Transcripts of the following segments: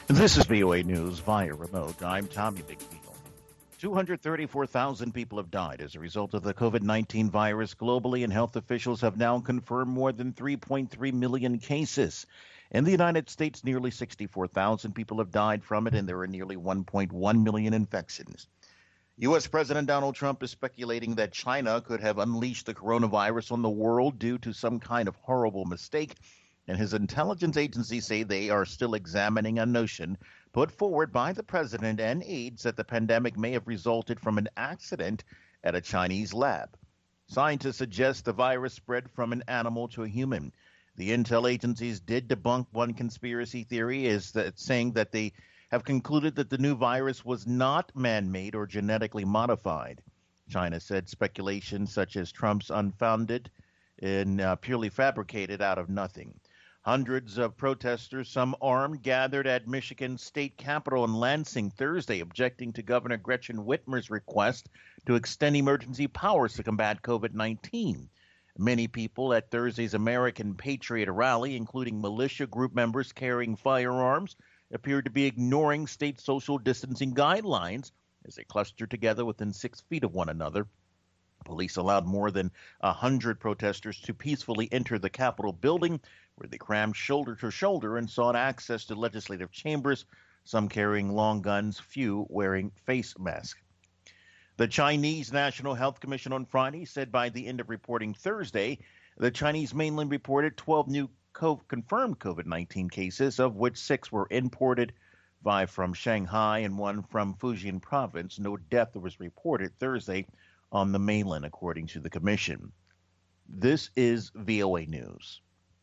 This is VOA News via remote. I'm Tommy McNeil. 234,000 people have died as a result of the COVID-19 virus globally, and health officials have now confirmed more than 3.3 million cases. In the United States, nearly 64,000 people have died from it, and there are nearly 1.1 million infections. U.S. President Donald Trump is speculating that China could have unleashed the coronavirus on the world due to some kind of horrible mistake, and his intelligence agencies say they are still examining a notion put forward by the president and aides that the pandemic may have resulted from an accident at a Chinese lab. Scientists suggest the virus spread from an animal to a human. The intel agencies did debunk one conspiracy theory, saying that they have concluded that the new virus was not man-made or genetically modified. China said speculation such as Trump's unfounded and purely fabricated out of nothing. Hundreds of protesters, some armed, gathered at Michigan's state capitol in Lansing Thursday, objecting to Governor Gretchen Whitmer's request to extend emergency powers to combat COVID-19. Many people at Thursday's American Patriot rally, including militia group members carrying firearms, appeared to be ignoring state social distancing guidelines as they clustered together within 6 feet of one another. Police allowed more than 100 protesters to peacefully enter the Capitol building, where they crammed shoulder to shoulder and sought access to legislative chambers, some carrying long guns, few wearing face masks. The Chinese National Health Commission on Friday said by the end of reporting Thursday, the Chinese mainland reported 12 new confirmed COVID-19 cases, of which 6 were imported, 5 from Shanghai and 1 from Fujian province. No death was reported Thursday on the mainland, according to the commission. This is VOA News.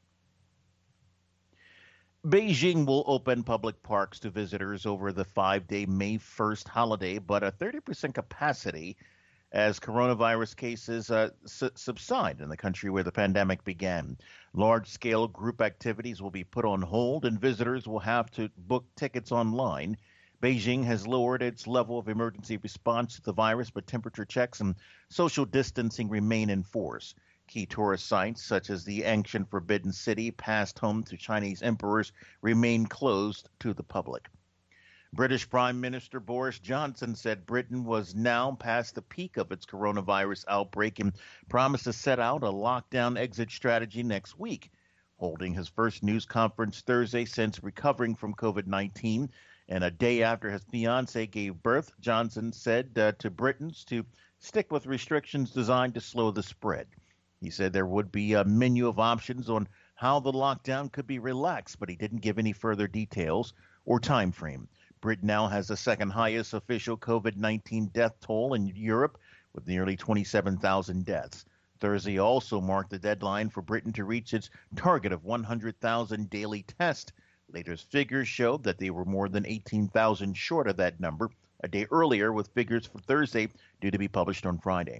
Beijing will open public parks to visitors over the 5-day May 1st holiday, but a 30% capacity as coronavirus cases subside in the country where the pandemic began. Large-scale group activities will be put on hold, and visitors will have to book tickets online. Beijing has lowered its level of emergency response to the virus, but temperature checks and social distancing remain in force. Key tourist sites, such as the ancient Forbidden City, past home to Chinese emperors, remain closed to the public. British Prime Minister Boris Johnson said Britain was now past the peak of its coronavirus outbreak and promised to set out a lockdown exit strategy next week. Holding his first news conference Thursday since recovering from COVID-19, and a day after his fiancée gave birth, Johnson said to Britons to stick with restrictions designed to slow the spread. He said there would be a menu of options on how the lockdown could be relaxed, but he didn't give any further details or time frame. Britain now has the second highest official COVID-19 death toll in Europe, with nearly 27,000 deaths. Thursday also marked the deadline for Britain to reach its target of 100,000 daily tests. Latest figures showed that they were more than 18,000 short of that number a day earlier, with figures for Thursday due to be published on Friday.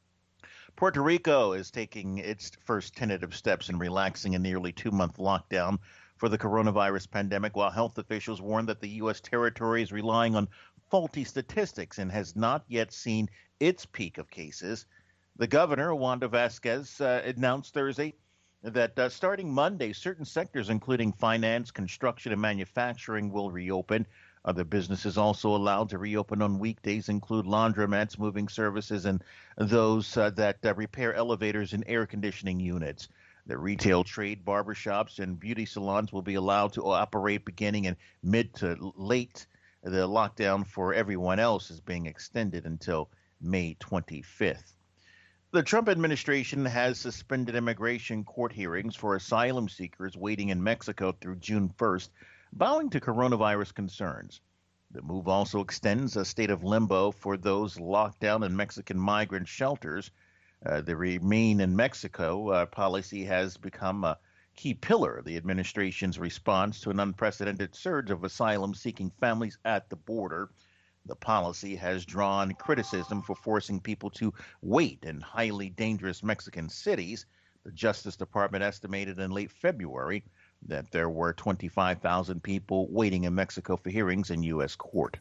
Puerto Rico is taking its first tentative steps in relaxing a nearly 2-month lockdown for the coronavirus pandemic, while health officials warn that the U.S. territory is relying on faulty statistics and has not yet seen its peak of cases. The governor, Wanda Vasquez, announced Thursday that starting Monday, certain sectors, including finance, construction, and manufacturing, will reopen. Other businesses also allowed to reopen on weekdays include laundromats, moving services, and those that repair elevators and air conditioning units. The retail trade, barbershops, and beauty salons will be allowed to operate beginning in mid to late. The lockdown for everyone else is being extended until May 25th. The Trump administration has suspended immigration court hearings for asylum seekers waiting in Mexico through June 1st, bowing to coronavirus concerns. The move also extends a state of limbo for those locked down in Mexican migrant shelters. The Remain in Mexico policy has become a key pillar of the administration's response to an unprecedented surge of asylum-seeking families at the border. The policy has drawn criticism for forcing people to wait in highly dangerous Mexican cities. The Justice Department estimated in late February that there were 25,000 people waiting in Mexico for hearings in U.S. court.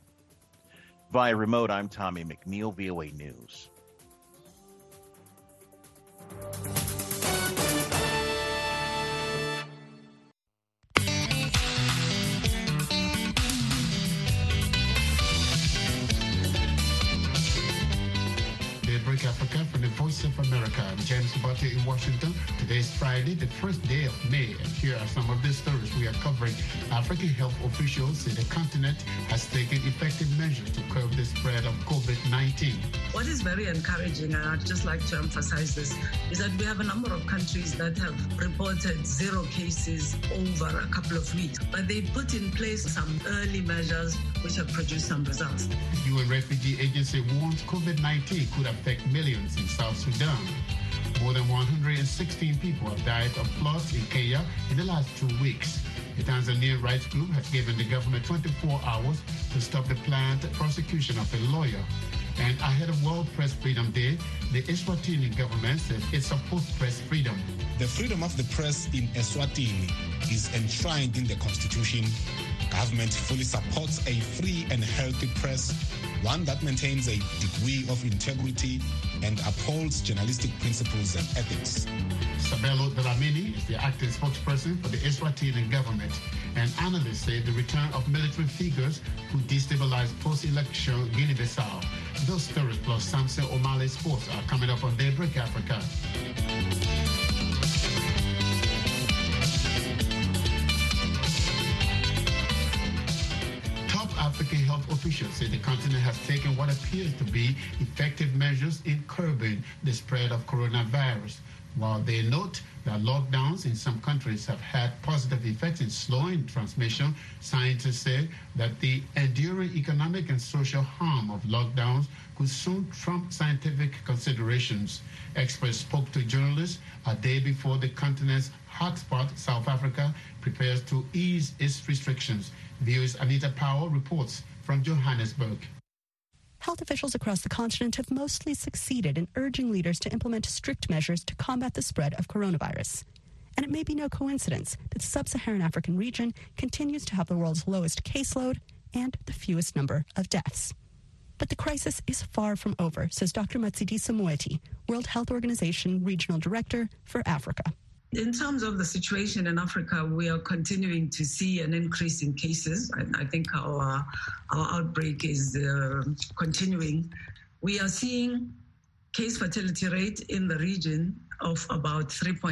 Via remote, I'm Tommy McNeil, VOA News. Carter in Washington. Today is Friday, the first day of May, and here are some of the stories we are covering. African health officials say the continent has taken effective measures to curb the spread of COVID-19. What is very encouraging, and I'd just like to emphasize this, is that we have a number of countries that have reported 0 cases over a couple of weeks, but they put in place some early measures which have produced some results. The UN Refugee Agency warns COVID-19 could affect millions in South Sudan. More than 116 people have died of floods in Kenya in the last 2 weeks. The Tanzanian rights group has given the government 24 hours to stop the planned prosecution of a lawyer. And ahead of World Press Freedom Day, the Eswatini government says it supports press freedom. The freedom of the press in Eswatini is enshrined in the constitution. Government fully supports a free and healthy press, one that maintains a degree of integrity and upholds journalistic principles and ethics. Sabelo Dlamini is the acting spokesperson for the Eswatini government, and analysts say the return of military figures who destabilized post-election Guinea-Bissau. Those stories plus Samson O'Malley Sports are coming up on Daybreak Africa. African health officials say the continent has taken what appears to be effective measures in curbing the spread of coronavirus. While they note that lockdowns in some countries have had positive effects in slowing transmission, scientists say that the enduring economic and social harm of lockdowns could soon trump scientific considerations. Experts spoke to journalists a day before the continent's hotspot, South Africa, prepares to ease its restrictions. VOA's Anita Powell reports from Johannesburg. Health officials across the continent have mostly succeeded in urging leaders to implement strict measures to combat the spread of coronavirus. And it may be no coincidence that the sub-Saharan African region continues to have the world's lowest caseload and the fewest number of deaths. But the crisis is far from over, says Dr. Matshidiso Moeti, World Health Organization Regional Director for Africa. In terms of the situation in Africa, we are continuing to see an increase in cases. I think our outbreak is continuing. We are seeing case fatality rate in the region of about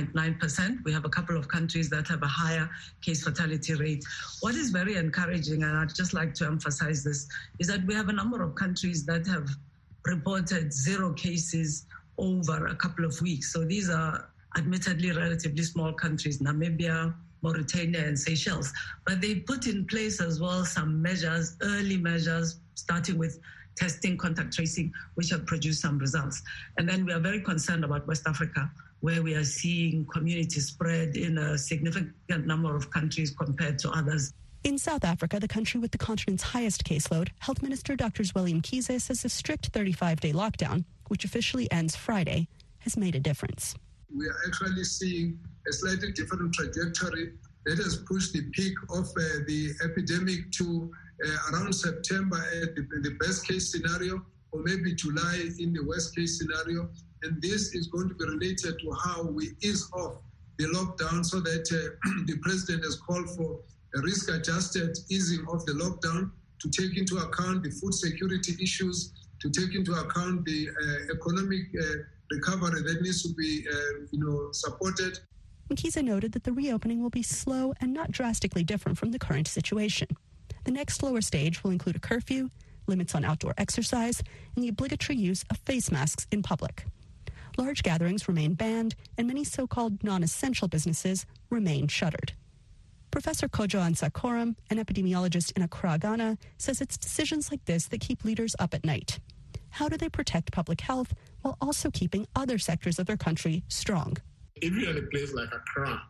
3.9%. We have a couple of countries that have a higher case fatality rate. What is very encouraging, and I'd just like to emphasize this, is that we have a number of countries that have reported 0 cases over a couple of weeks. So these are admittedly relatively small countries, Namibia, Mauritania, and Seychelles. But they put in place as well some measures, early measures, starting with testing, contact tracing, which have produced some results. And then we are very concerned about West Africa, where we are seeing community spread in a significant number of countries compared to others. In South Africa, the country with the continent's highest caseload, Health Minister Dr. Zweli Mkhize says a strict 35-day lockdown, which officially ends Friday, has made a difference. We are actually seeing a slightly different trajectory that has pushed the peak of the epidemic to around September in the best case scenario, or maybe July in the worst case scenario. And this is going to be related to how we ease off the lockdown, so that the president has called for a risk-adjusted easing of the lockdown to take into account the food security issues, to take into account the economic recovery that needs to be, supported. Mkhize noted that the reopening will be slow and not drastically different from the current situation. The next lower stage will include a curfew, limits on outdoor exercise, and the obligatory use of face masks in public. Large gatherings remain banned, and many so-called non-essential businesses remain shuttered. Professor Kojo Ansakoram, an epidemiologist in Accra, Ghana, says it's decisions like this that keep leaders up at night. How do they protect public health while also keeping other sectors of their country strong? If you're in a place like Accra,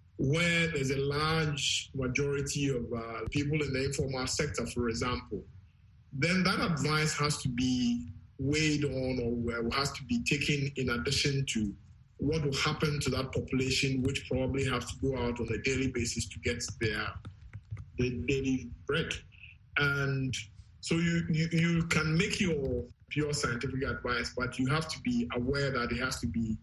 where there's a large majority of people in the informal sector, for example, then that advice has to be weighed on, or has to be taken in addition to what will happen to that population, which probably have to go out on a daily basis to get their daily bread. And so you can make your pure scientific advice, but you have to be aware that it has to be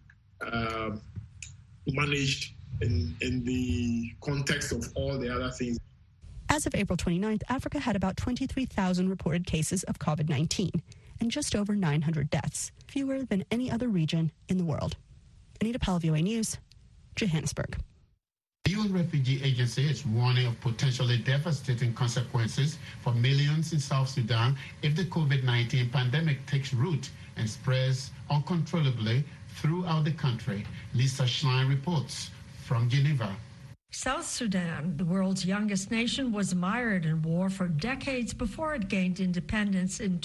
managed in the context of all the other things. As of April 29th, Africa had about 23,000 reported cases of COVID-19 and just over 900 deaths, fewer than any other region in the world. Anita Powell, VOA News, Johannesburg. The UN Refugee Agency is warning of potentially devastating consequences for millions in South Sudan if the COVID-19 pandemic takes root and spreads uncontrollably throughout the country. Lisa Schlein reports from Geneva. South Sudan, the world's youngest nation, was mired in war for decades before it gained independence in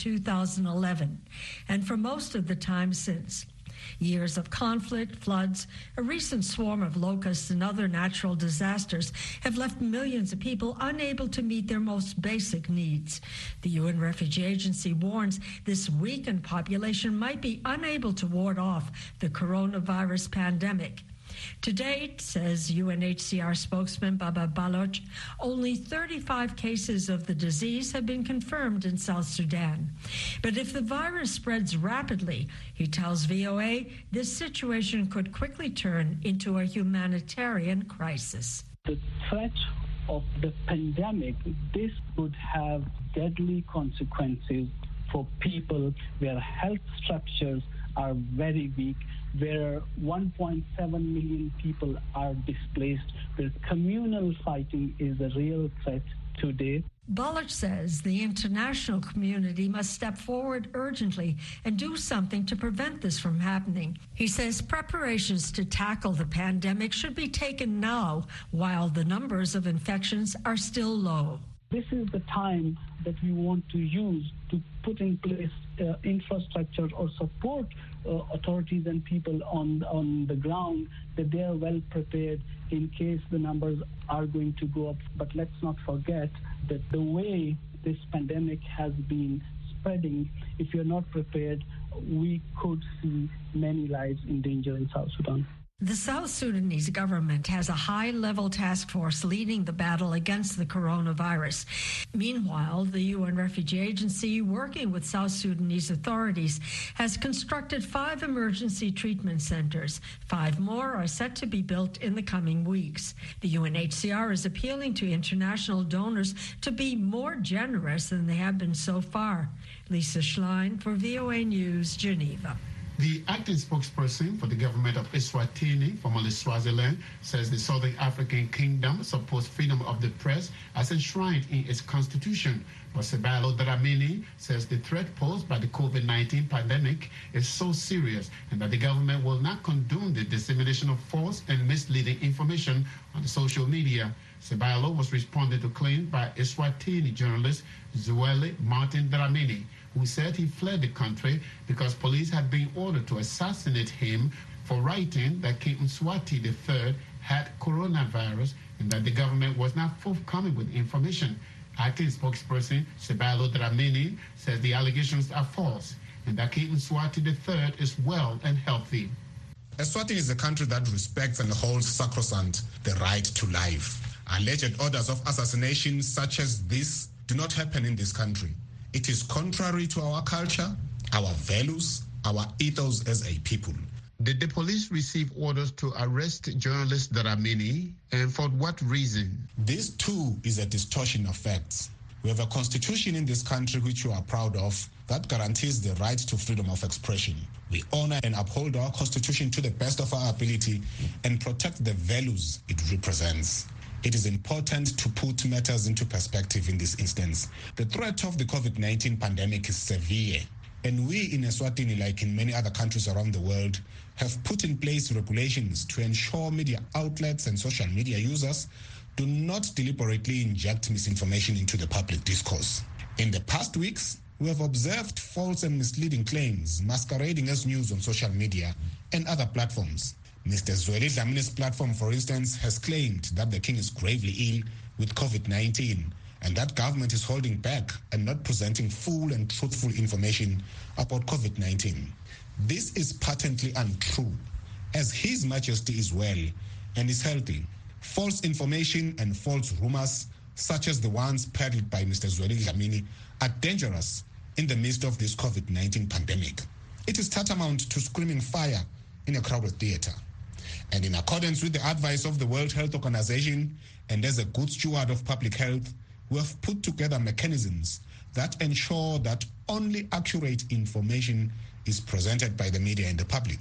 2011, and for most of the time since. Years of conflict, floods, a recent swarm of locusts and other natural disasters have left millions of people unable to meet their most basic needs. The UN Refugee Agency warns this weakened population might be unable to ward off the coronavirus pandemic. To date, says UNHCR spokesman Baba Baloch, only 35 cases of the disease have been confirmed in South Sudan. But if the virus spreads rapidly, he tells VOA, this situation could quickly turn into a humanitarian crisis. The threat of the pandemic, this would have deadly consequences for people where health structures are very weak, where 1.7 million people are displaced, where communal fighting is a real threat today. Baloch says the international community must step forward urgently and do something to prevent this from happening. He says preparations to tackle the pandemic should be taken now, while the numbers of infections are still low. This is the time that we want to use to put in place infrastructure or support authorities and people on the ground, that they are well prepared in case the numbers are going to go up. But let's not forget that the way this pandemic has been spreading, if you're not prepared, we could see many lives in danger in South Sudan. The South Sudanese government has a high-level task force leading the battle against the coronavirus. Meanwhile, the UN Refugee Agency, working with South Sudanese authorities, has constructed 5 emergency treatment centers. 5 more are set to be built in the coming weeks. The UNHCR is appealing to international donors to be more generous than they have been so far. Lisa Schlein for VOA News, Geneva. The acting spokesperson for the government of Eswatini, formerly Swaziland, says the Southern African Kingdom supports freedom of the press as enshrined in its constitution. But Sebailo Dramini says the threat posed by the COVID-19 pandemic is so serious and that the government will not condone the dissemination of false and misleading information on the social media. Sebailo was responding to claims by Eswatini journalist Zweli Martin Dramini, who said he fled the country because police had been ordered to assassinate him for writing that King Mswati III had coronavirus and that the government was not forthcoming with information. Acting spokesperson Sebailo Dramini says the allegations are false and that King Mswati III is well and healthy. Eswatini is a country that respects and holds sacrosanct the right to life. Alleged orders of assassination such as this do not happen in this country. It is contrary to our culture, our values, our ethos as a people. Did the police receive orders to arrest journalist Dramini, and for what reason? This too is a distortion of facts. We have a constitution in this country which we are proud of that guarantees the right to freedom of expression. We honor and uphold our constitution to the best of our ability and protect the values it represents. It is important to put matters into perspective in this instance. The threat of the COVID-19 pandemic is severe, and we in Eswatini, like in many other countries around the world, have put in place regulations to ensure media outlets and social media users do not deliberately inject misinformation into the public discourse. In the past weeks, we have observed false and misleading claims masquerading as news on social media and other platforms. Mr. Zweli Dlamini's platform, for instance, has claimed that the king is gravely ill with COVID-19 and that government is holding back and not presenting full and truthful information about COVID-19. This is patently untrue, as His Majesty is well and is healthy. False information and false rumors, such as the ones peddled by Mr. Zweli Dlamini, are dangerous in the midst of this COVID-19 pandemic. It is tantamount to screaming fire in a crowded theater. And in accordance with the advice of the World Health Organization and as a good steward of public health, we have put together mechanisms that ensure that only accurate information is presented by the media and the public.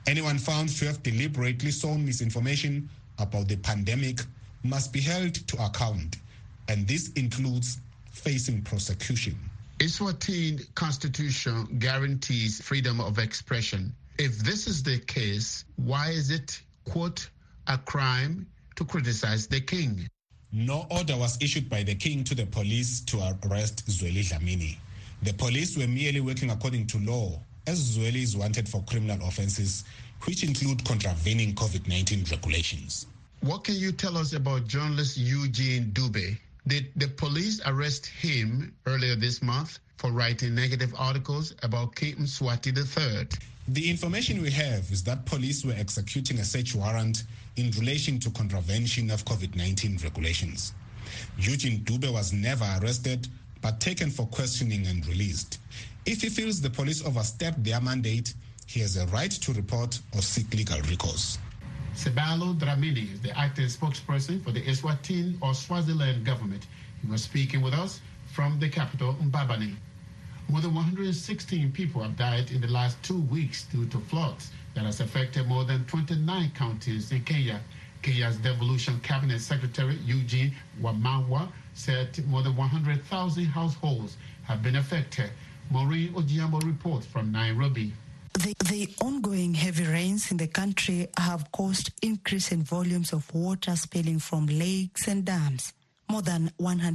Anyone found to have deliberately sown misinformation about the pandemic must be held to account, and this includes facing prosecution. Eswatini constitution guarantees freedom of expression. If this is the case, why is it, quote, a crime to criticize the king? No order was issued by the king to the police to arrest Zweli Dlamini. The police were merely working according to law, as Zweli is wanted for criminal offenses, which include contravening COVID-19 regulations. What can you tell us about journalist Eugene Dube? Did the police arrest him earlier this month for writing negative articles about King Mswati III? The information we have is that police were executing a search warrant in relation to contravention of COVID-19 regulations. Eugene Dube was never arrested, but taken for questioning and released. If he feels the police overstepped their mandate, he has a right to report or seek legal recourse. Sebalo Dlamini is the acting spokesperson for the Eswatini or Swaziland government. He was speaking with us from the capital, Mbabane. More than 116 people have died in the last 2 weeks due to floods that has affected more than 29 counties in Kenya. Kenya's Devolution Cabinet Secretary Eugene Wamalwa said more than 100,000 households have been affected. Maureen Ojiambo reports from Nairobi. The ongoing heavy rains in the country have caused increase in volumes of water spilling from lakes and dams. More than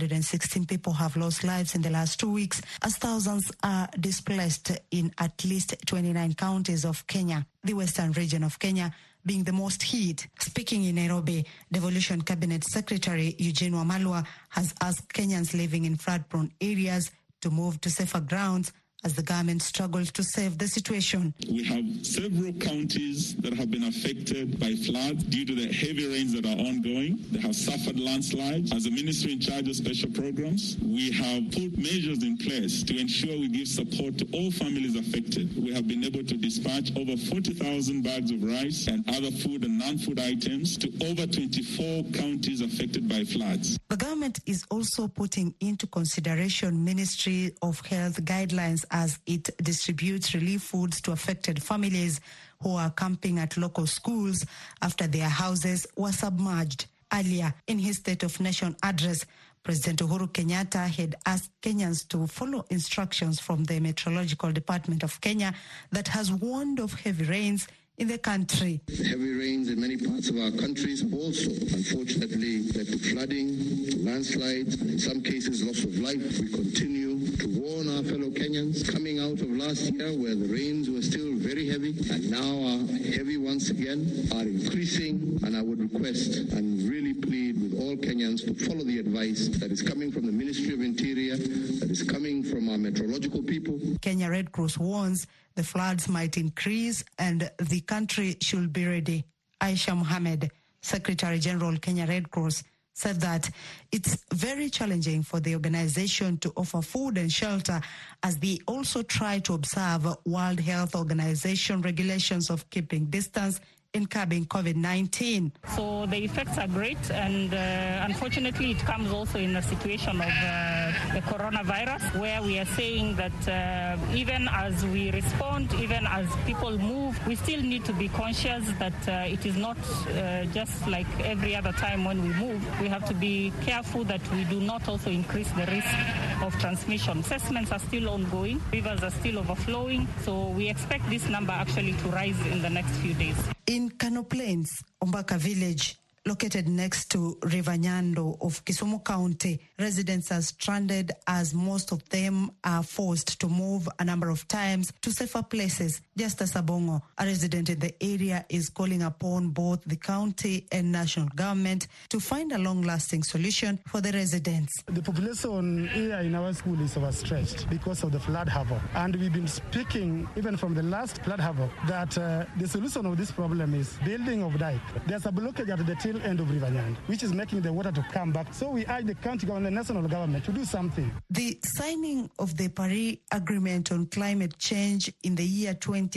116 people have lost lives in the last 2 weeks as thousands are displaced in at least 29 counties of Kenya, the western region of Kenya being the most hit. Speaking in Nairobi, Devolution Cabinet Secretary Eugene Wamalwa has asked Kenyans living in flood-prone areas to move to safer grounds as the government struggles to save the situation. We have several counties that have been affected by floods due to the heavy rains that are ongoing. They have suffered landslides. As a ministry in charge of special programs, we have put measures in place to ensure we give support to all families affected. We have been able to dispatch over 40,000 bags of rice and other food and non-food items to over 24 counties affected by floods. The government is also putting into consideration Ministry of Health guidelines as it distributes relief foods to affected families who are camping at local schools after their houses were submerged. Earlier, in his State of Nation address, President Uhuru Kenyatta had asked Kenyans to follow instructions from the Meteorological Department of Kenya that has warned of heavy rains in the country. Heavy rains in many parts of our countries have also, unfortunately, led to flooding, landslides, and in some cases, loss of life. We continue to warn our fellow Kenyans coming out of last year where the rains were still very heavy and now are heavy once again, are increasing, and I would request and really plead with all Kenyans to follow the advice that is coming from the Ministry of Interior, that is coming from our meteorological people. Kenya Red Cross warns the floods might increase and the country should be ready. Aisha Mohammed, Secretary General Kenya Red Cross, said that it's very challenging for the organization to offer food and shelter as they also try to observe World Health Organization regulations of keeping distance in curbing COVID-19. So the effects are great, and unfortunately it comes also in a situation of the coronavirus, where we are saying that even as we respond, even as people move, we still need to be conscious that it is not just like every other time when we move. We have to be careful that we do not also increase the risk of transmission. Assessments are still ongoing, rivers are still overflowing, so we expect this number actually to rise in the next few days. In Kano Plains, Ombaka village, located next to River Nyando of Kisumu County, residents are stranded as most of them are forced to move a number of times to safer places. Justice Sabongo, a resident in the area, is calling upon both the county and national government to find a long-lasting solution for the residents. The population here in our school is overstretched because of the flood havoc. And we've been speaking, even from the last flood havoc, that the solution of this problem is building of dike. There's a blockage at the tail end of River Nyando, which is making the water to come back. So we urge the county government and national government to do something. The signing of the Paris Agreement on Climate Change in the year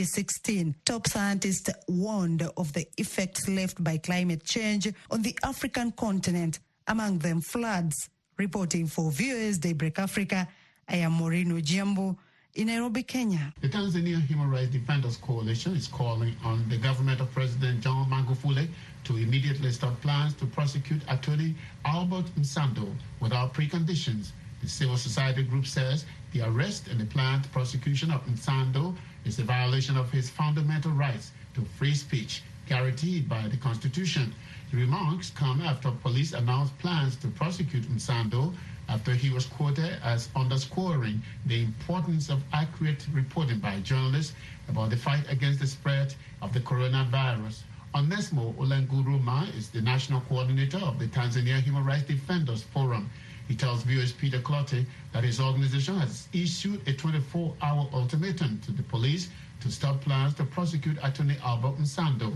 2016, top scientists warned of the effects left by climate change on the African continent, among them floods. Reporting for VOA's Daybreak Africa, I am Maureen Ojiambo, in Nairobi, Kenya. The Tanzania Human Rights Defenders Coalition is calling on the government of President John Magufuli to immediately stop plans to prosecute attorney Albert Msando without preconditions. The civil society group says the arrest and the planned prosecution of Msando is a violation of his fundamental rights to free speech guaranteed by the Constitution. The remarks come after police announced plans to prosecute Msando after he was quoted as underscoring the importance of accurate reporting by journalists about the fight against the spread of the coronavirus. Onesmo Olenguruma is the national coordinator of the Tanzania Human Rights Defenders Forum. He tells viewers Peter Clottey that his organization has issued a 24-hour ultimatum to the police to stop plans to prosecute attorney Albert Msando.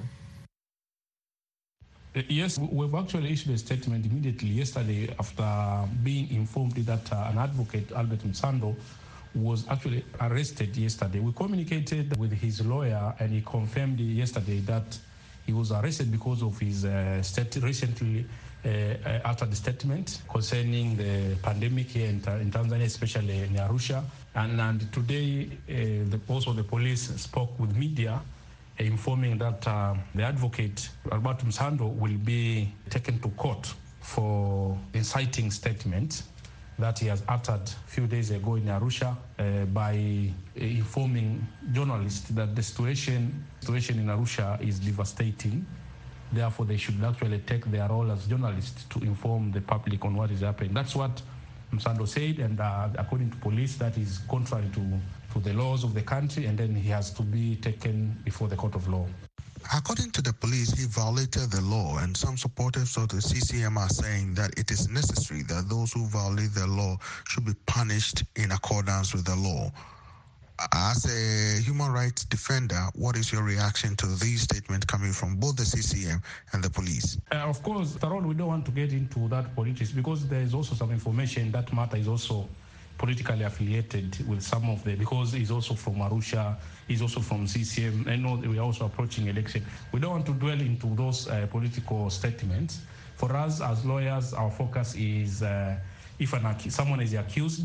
Yes, we've actually issued a statement immediately yesterday after being informed that an advocate, Albert Msando, was actually arrested yesterday. We communicated with his lawyer and he confirmed yesterday that he was arrested because of his recently uttered statement concerning the pandemic here in Tanzania, especially in Arusha. And today, also the police spoke with media, informing that the advocate, Albert Msando, will be taken to court for inciting statement that he has uttered a few days ago in Arusha by informing journalists that the situation in Arusha is devastating. Therefore, they should actually take their role as journalists to inform the public on what is happening. That's what Msando said, and according to police, that is contrary to the laws of the country, and then he has to be taken before the court of law. According to the police, he violated the law, and some supporters of the CCM are saying that it is necessary that those who violate the law should be punished in accordance with the law. As a human rights defender, what is your reaction to these statements coming from both the CCM and the police? Of course, Taron, we don't want to get into that politics because there is also some information that matter is also politically affiliated with some of because he's also from Arusha, he's also from CCM. I know we are also approaching election. We don't want to dwell into those political statements. For us as lawyers, our focus is if someone is accused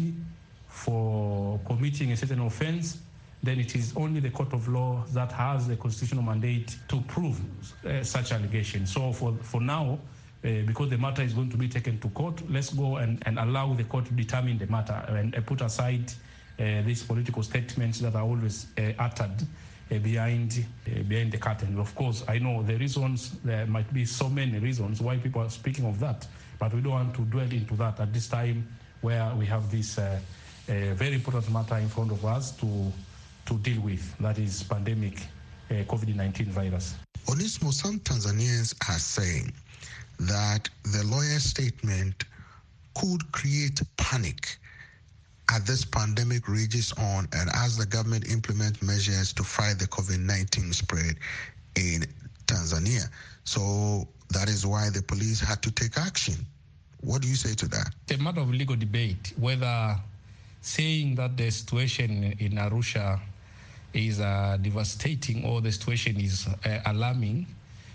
for committing a certain offense, then it is only the court of law that has the constitutional mandate to prove such allegations. So for now, because the matter is going to be taken to court, let's go and allow the court to determine the matter and put aside these political statements that are always uttered behind the curtain. Of course, I know there might be so many reasons why people are speaking of that, but we don't want to dwell into that at this time where we have this very important matter in front of us to deal with, that is pandemic COVID-19 virus. Onismo, some Tanzanians are saying that the lawyer's statement could create panic as this pandemic rages on and as the government implements measures to fight the COVID-19 spread in Tanzania. So that is why the police had to take action. What do you say to that? It's a matter of legal debate, whether saying that the situation in Arusha is devastating or the situation is alarming,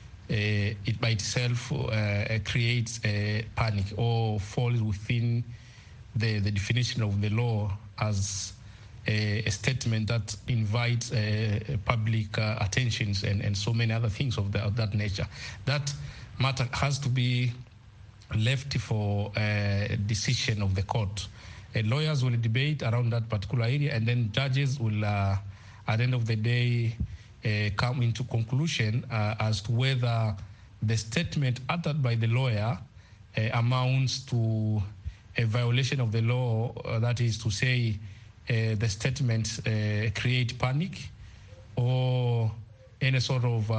it by itself creates a panic or falls within the definition of the law as a statement that invites public attentions and so many other things of that nature. That matter has to be left for a decision of the court. Lawyers will debate around that particular area, and then judges will, at the end of the day, come into conclusion as to whether the statement uttered by the lawyer amounts to a violation of the law, that is to say, the statement create panic or any sort of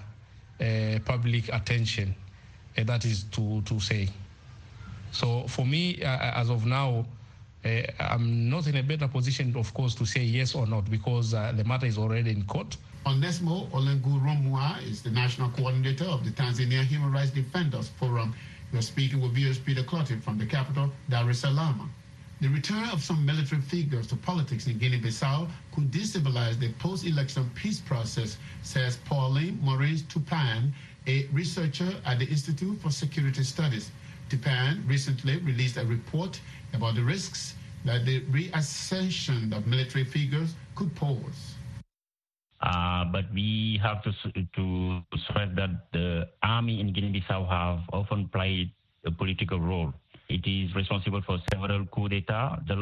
public attention, that is to say. So for me, as of now, I'm not in a better position, of course, to say yes or not because the matter is already in court. Onesmo Olengurumwa is the national coordinator of the Tanzania Human Rights Defenders Forum. We are speaking with viewers Peter Clottey from the capital, Dar es Salaam. The return of some military figures to politics in Guinea-Bissau could destabilize the post-election peace process, says Pauline Maurice Tupan, a researcher at the Institute for Security Studies. Tupan recently released a report about the risks that the reascension of military figures could pause. But we have to stress that the army in Guinea-Bissau have often played a political role. It is responsible for several coups d'etat. The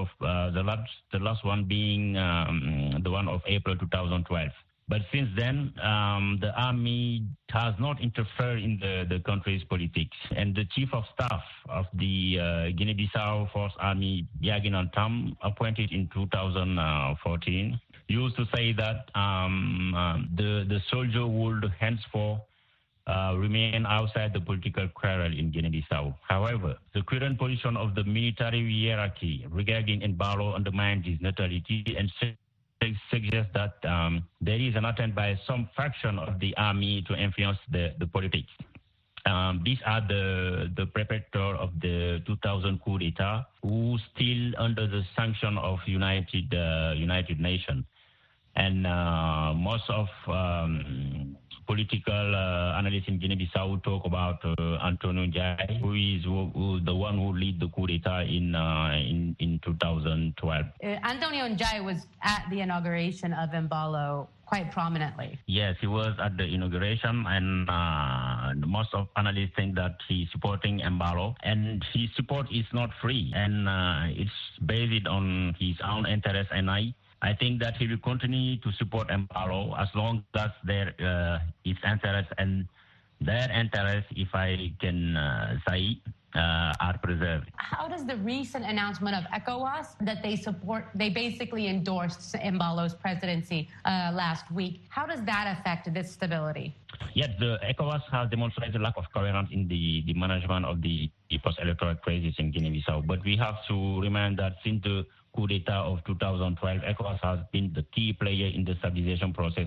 last one being the one of April 2012. But since then, the army has not interfered in the country's politics. And the chief of staff of the Guinea-Bissau Force Army, Biagin Antam, appointed in 2014, used to say that the soldier would henceforth remain outside the political quarrel in Guinea-Bissau. However, the current position of the military hierarchy regarding Embalo undermines his neutrality and suggests that there is an attempt by some faction of the army to influence the politics. These are the perpetrators of the 2000 coup d'etat, who still under the sanction of United Nations. And most of political analysts in Guinea-Bissau talk about Antonio Njai, who is the one who led the coup d'etat in 2012. Antonio Njai was at the inauguration of Embalo quite prominently. Yes, he was at the inauguration, and most of analysts think that he's supporting Embalo, and his support is not free, and it's based on his own interest, and I think that he will continue to support Embalo as long as his interest and their interest, if I can say, are preserved. How does the recent announcement of ECOWAS that they basically endorsed Embalo's presidency last week, how does that affect this stability? Yes, the ECOWAS has demonstrated lack of coherence in the management of the post-electoral crisis in Guinea-Bissau. But we have to remember that since the coup d'etat of 2012, ECOWAS has been the key player in the stabilization process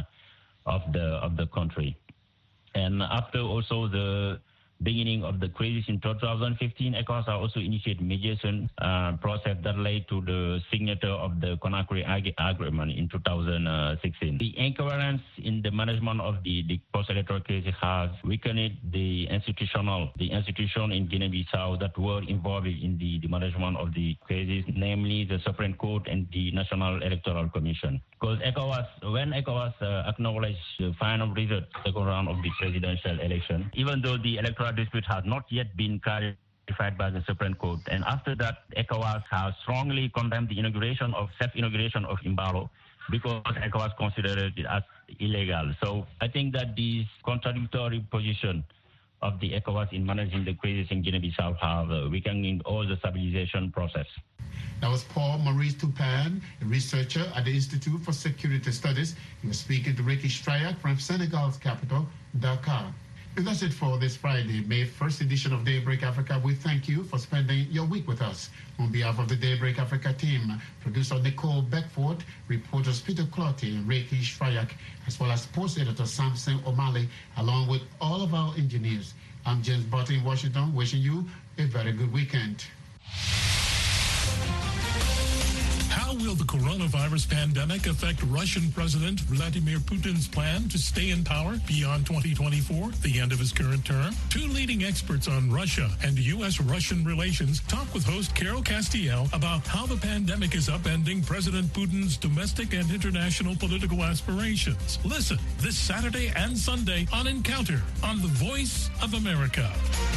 of the country. And after also the beginning of the crisis in 2015, ECOWAS also initiated mediation process that led to the signature of the Conakry Agreement in 2016. The incoherence in the management of the post-electoral crisis has weakened the institution in Guinea-Bissau that were involved in the management of the crisis, namely the Supreme Court and the National Electoral Commission. Because when ECOWAS acknowledged the final result, second round of the presidential election, even though the electoral dispute has not yet been clarified by the Supreme Court, and after that, ECOWAS has strongly condemned the self-inauguration of Embalo because ECOWAS considered it as illegal. So I think that this contradictory position of the ECOWAS in managing the crisis in Guinea-Bissau have weakened all the stabilization process. That was Paul Maurice Toupin, a researcher at the Institute for Security Studies. He was speaking to Ricky Strayak from Senegal's capital, Dakar. And that's it for this Friday, May 1st edition of Daybreak Africa. We thank you for spending your week with us. On behalf of the Daybreak Africa team, producer Nicole Beckford, reporters Peter Clotty and Ricky Strayak, as well as sports editor Samson O'Malley, along with all of our engineers. I'm James Barton in Washington, wishing you a very good weekend. How will the coronavirus pandemic affect Russian President Vladimir Putin's plan to stay in power beyond 2024, the end of his current term? Two leading experts on Russia and U.S.-Russian relations talk with host Carol Castiel about how the pandemic is upending President Putin's domestic and international political aspirations. Listen this Saturday and Sunday on Encounter on the Voice of America.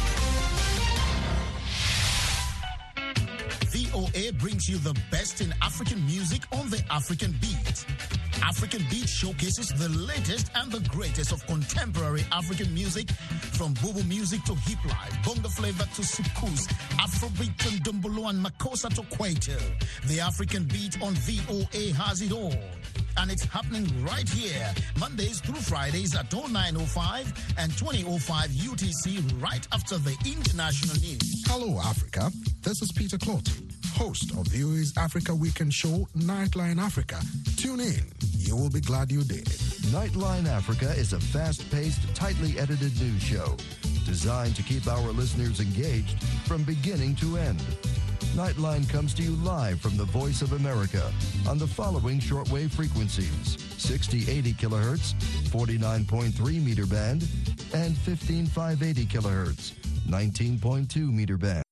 VOA brings you the best in African music on the African Beat. African Beat showcases the latest and the greatest of contemporary African music, from Bobo music to hip life, bongo flavor to soukous, Afrobeat to Ndombolo and Makossa to Kwaito. The African Beat on VOA has it all. And it's happening right here, Mondays through Fridays at 09:05 and 20:05 UTC, right after the international news. Hello, Africa. This is Peter Clotty, host of VOA's Africa Weekend show, Nightline Africa. Tune in. You will be glad you did. Nightline Africa is a fast-paced, tightly edited news show designed to keep our listeners engaged from beginning to end. Nightline comes to you live from the Voice of America on the following shortwave frequencies: 6080 kilohertz, 49.3 meter band, and 15580 kilohertz, 19.2 meter band.